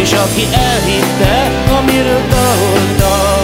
és aki elhitte, amiről daloltam.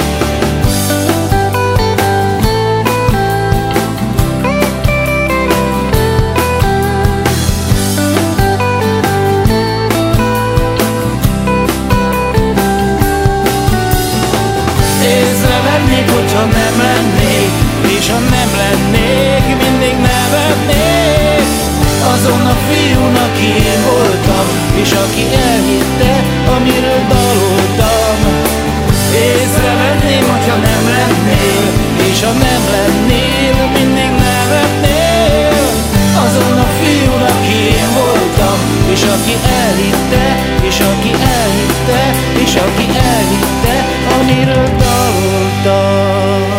Észrevennék, hogyha nem lennék, és ha nem lennék, mindig nevetnék azon a fiún, aki én voltam, és aki elhitte, amiről daloltam. Észrevenném, hogyha nem lennél, és ha nem lennél, mindig nevetnél azon a fiún, aki én voltam, és aki elhitte, és aki elhitte, és aki elhitte, amiről daloltam.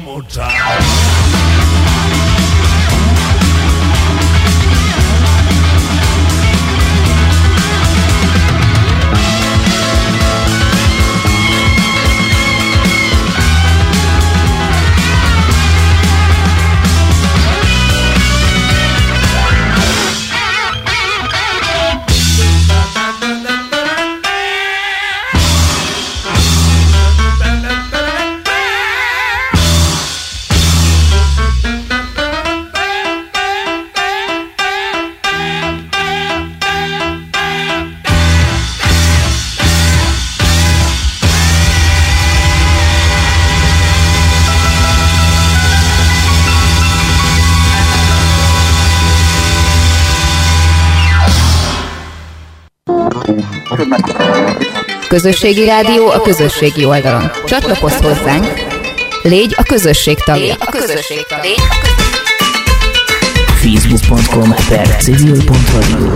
more time. Közösségi rádió a közösségi oldalon. Csatlakozz hozzánk, légy a közösség tagja. Facebook.com/civil.radio.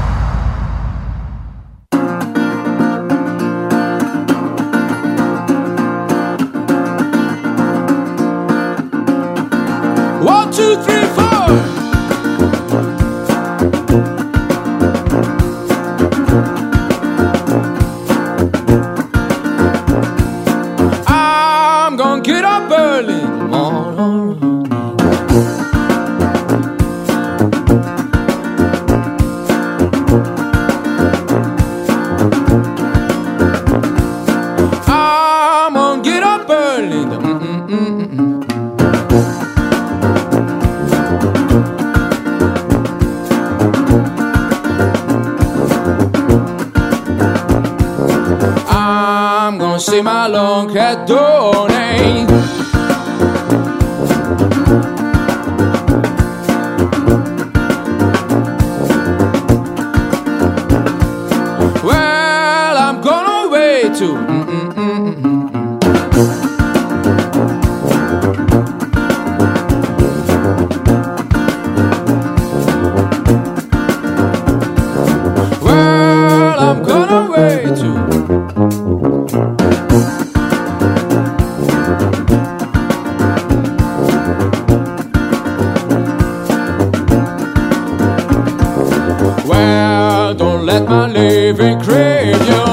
One, two, three, four. I'm gonna get up early in the morning. I'm gonna get up early in the I'm gonna see my long cat donate. Well, I'm gonna wait to well, I'm gonna wait to well, don't let my living crave you.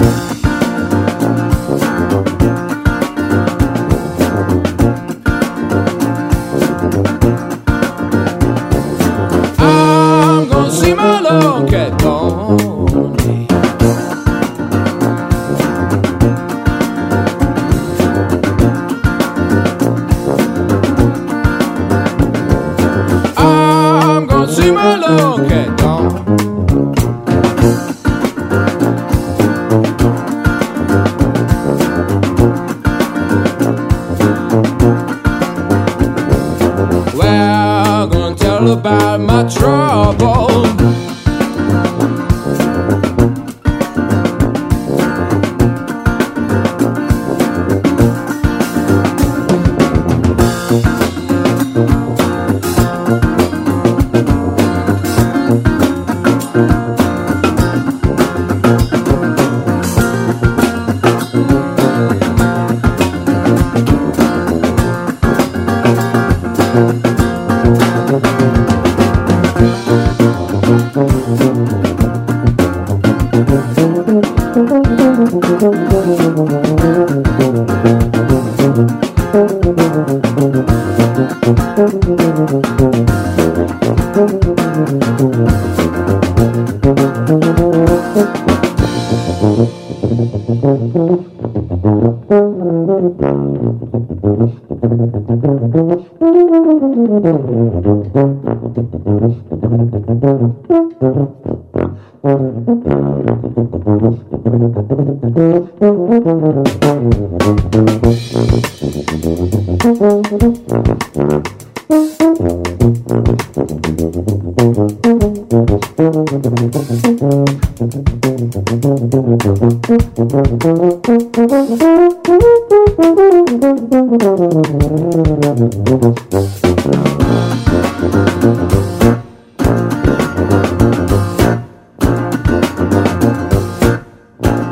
I'm gonna see my long cat gone. I'm gonna see my long cat gone. Well, I'm gonna tell about my trouble.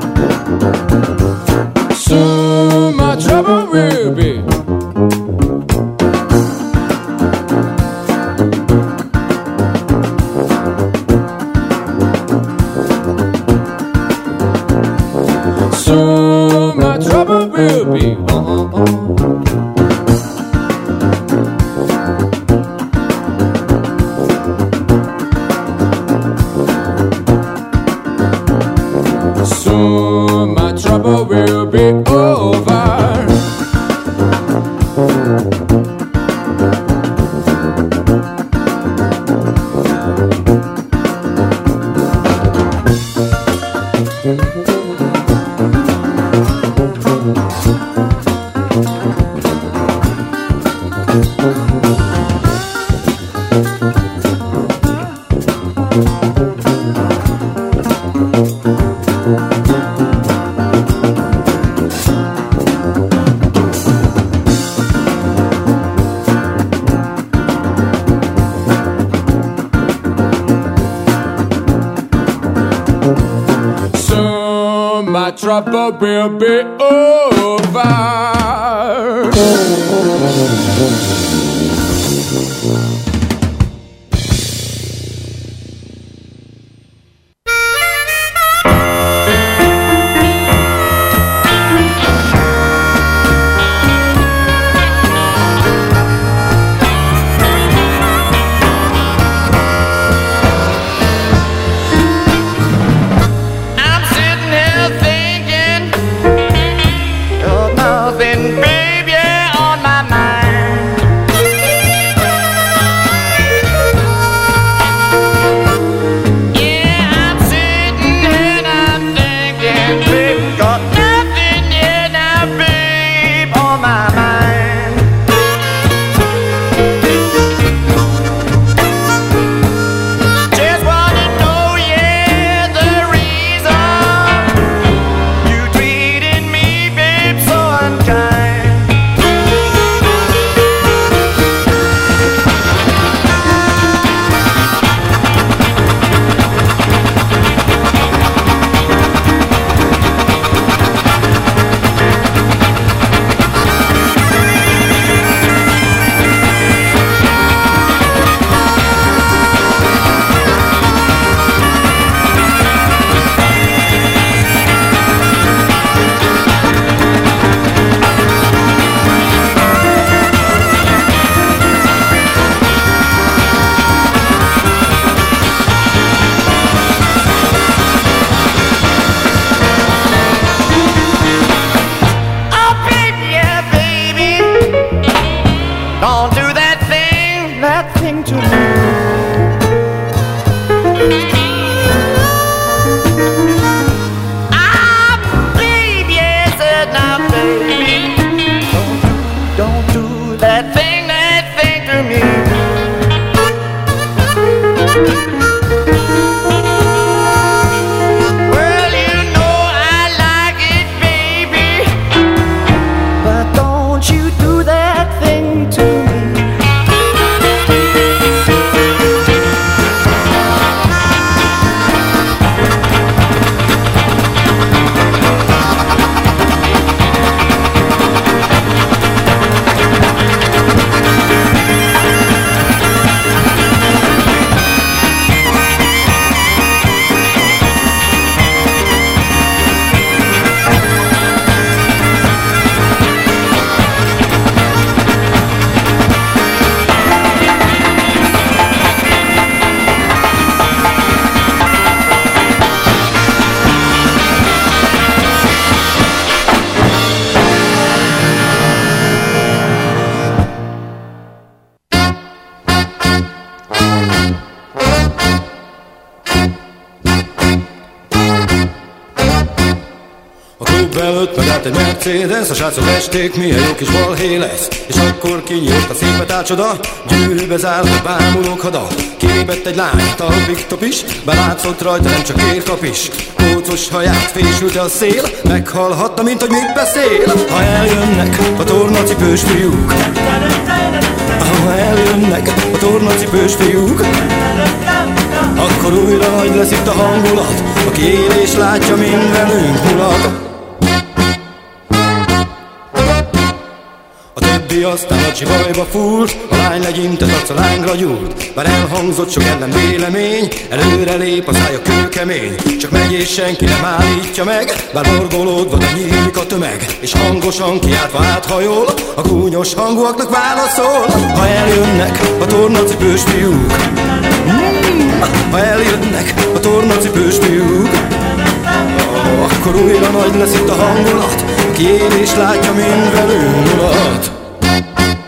Soon my trouble will be Trouble will be over. Belőtt megállt egy Mercedes, a srácok esték, milyen jó kis balhé lesz. És akkor kinyílt a szépet átcsoda, gyűrűbe zárt, bámulók hada. Kilépett egy lány, talpig is, belátszott rajta, nem csak érkap is. Kócos haját fésülte a szél, meghallhatta, mint hogy mit beszél. Ha eljönnek a tornacipős fiúk, ha eljönnek a tornacipős fiúk, akkor újra nagy lesz itt a hangulat, aki él és látja, mind velünk mulat. Aztán a csivajba fúrt, a lány legyintett arca lángra gyúrt. Bár elhangzott sok ellen vélemény, előre lép a szája kőkemény. Csak megy és senki nem állítja meg, bár borgolódva, de nyílik a tömeg. És hangosan kiáltva áthajol, a gúnyos hangúaknak válaszol. Ha eljönnek a tornacipős fiúk, ha eljönnek a tornacipős fiúk, akkor újra nagy lesz itt a hangulat, aki él és látja, mind velünk mulat.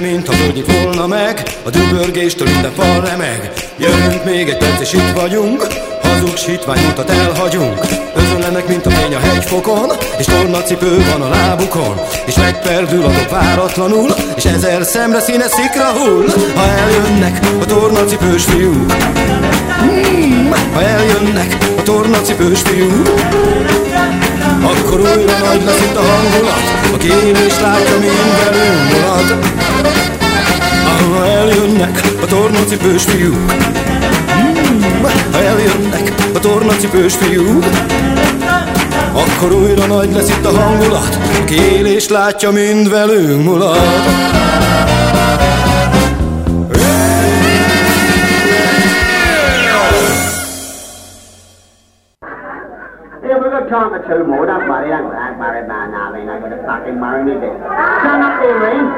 mint a föld nyit volna meg, a dübörgéstől minden fal remeg. Jövünk még egy perc és itt vagyunk, hazug hitvány utat elhagyunk. Özönlenek, mint a fény a hegyfokon, és tornacipő van a lábukon, és megperdül a dob váratlanul, és 1000 szemre színes szikra hull. Ha eljönnek a tornacipős fiúk, ha eljönnek a tornacipős fiúk, akkor újra nagy lesz itt a hangulat, aki én is látja, mind velünk marad. Ha eljönnek a tornacipős fiúk, ha eljönnek a tornacipős fiúk, akkor újra nagy lesz itt a hangulat, aki él és látja, mind velünk mulat. Yeah, we've got time for two more. Don't worry, don't worry about Narlene. I've got a fucking worry me bit. Turn up there, Reen.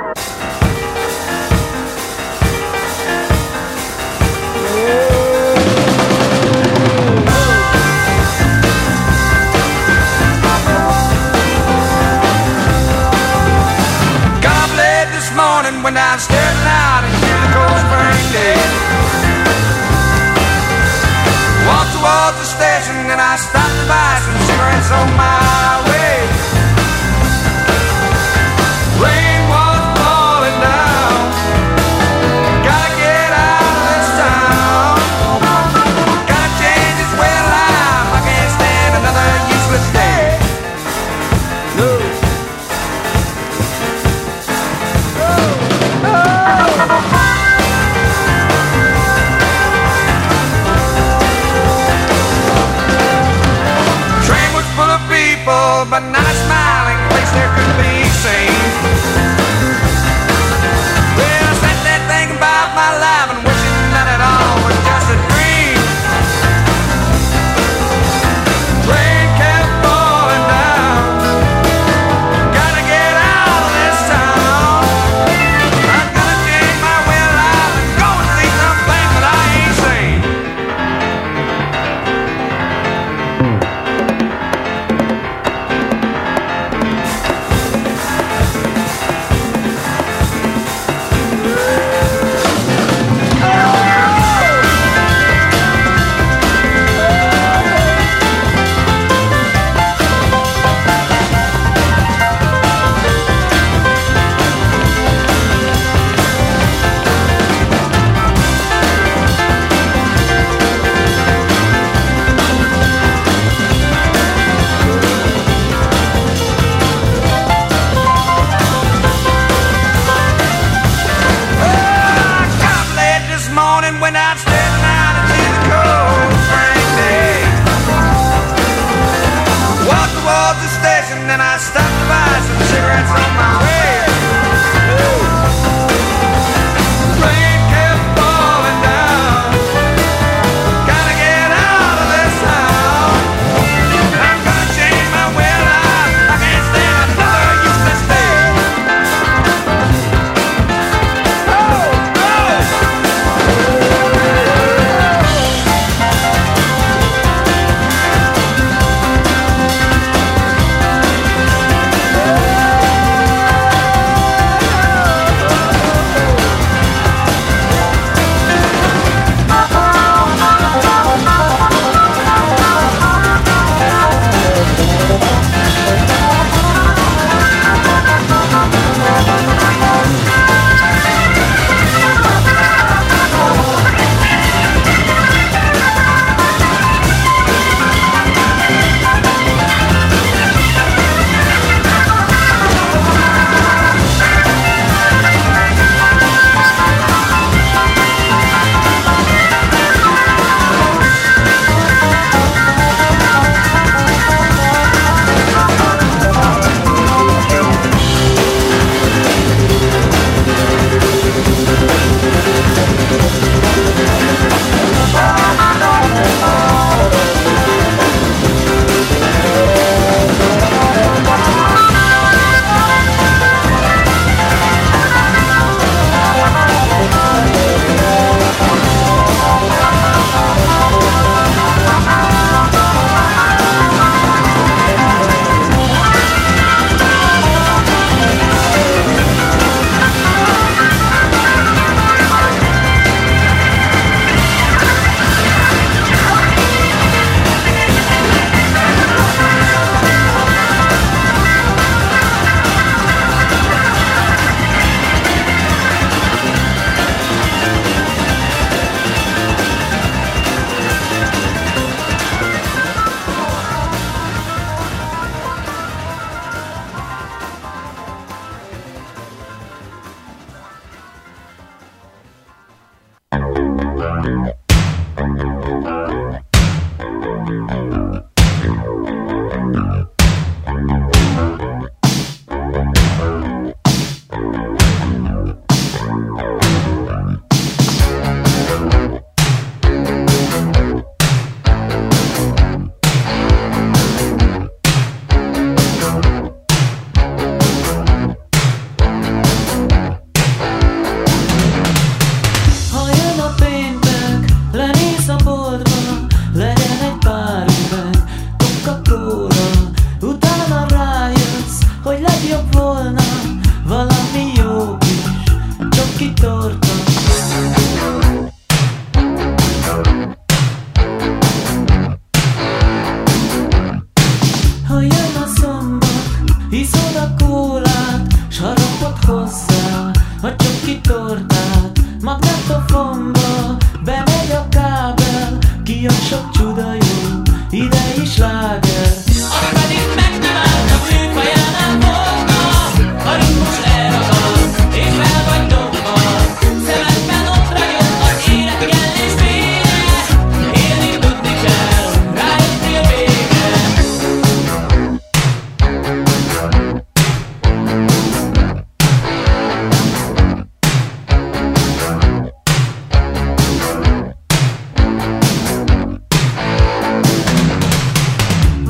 Got up late this morning, went downstairs out and hear the cold spring day. Walked towards the station and I stopped to buy some cigarettes on my way. Rain was falling down, gotta get out of this town. Gotta change this way of life, I can't stand another useless day. No. But not a smiling place there could be seen. Well, I sat there thinking about my life and wishing that it all was just a dream. Rain kept falling down, gotta get out of this town. I'm gonna change my way of life and go and see something that I ain't seen.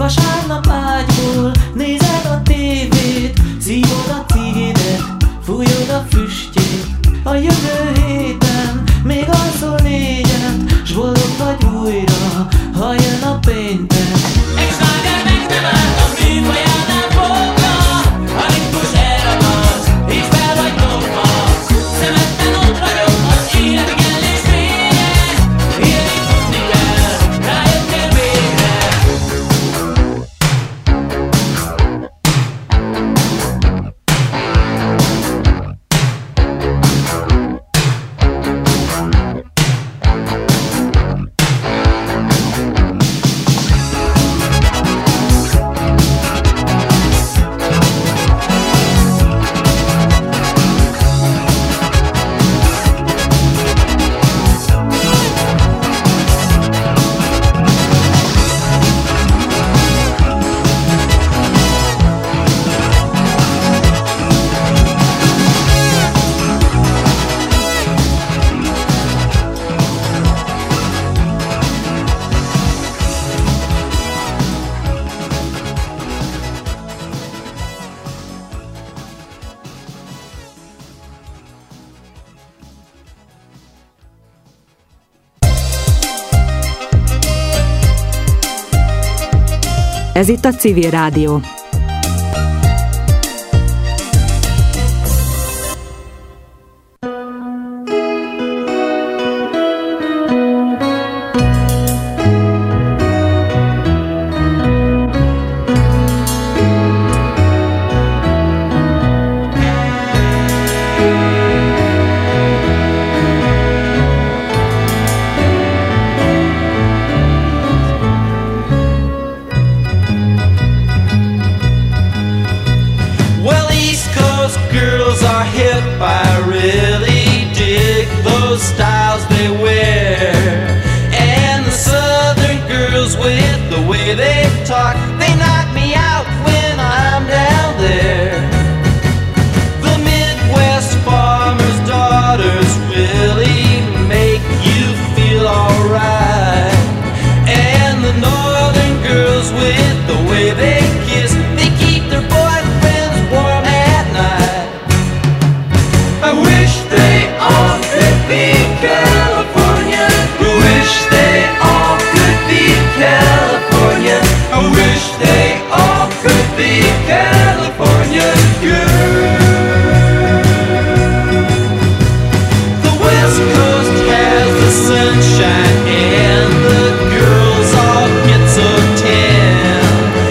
Vasárnap ágyból nézed a tévét, szívod a cigidet, fújod a füstjét. A jövő héten még alszol négyet, s boldog vagy újra, ha jön a péntek. És vágál meg nem állt a műfajánál fogva, a ritmus elragad, és fel vagy dobva. Szemedben ott ragyog az élet kellés fénye, élni tudni kell, rájöttél végre. Ez itt a Civil Rádió. California, I wish they all could be California.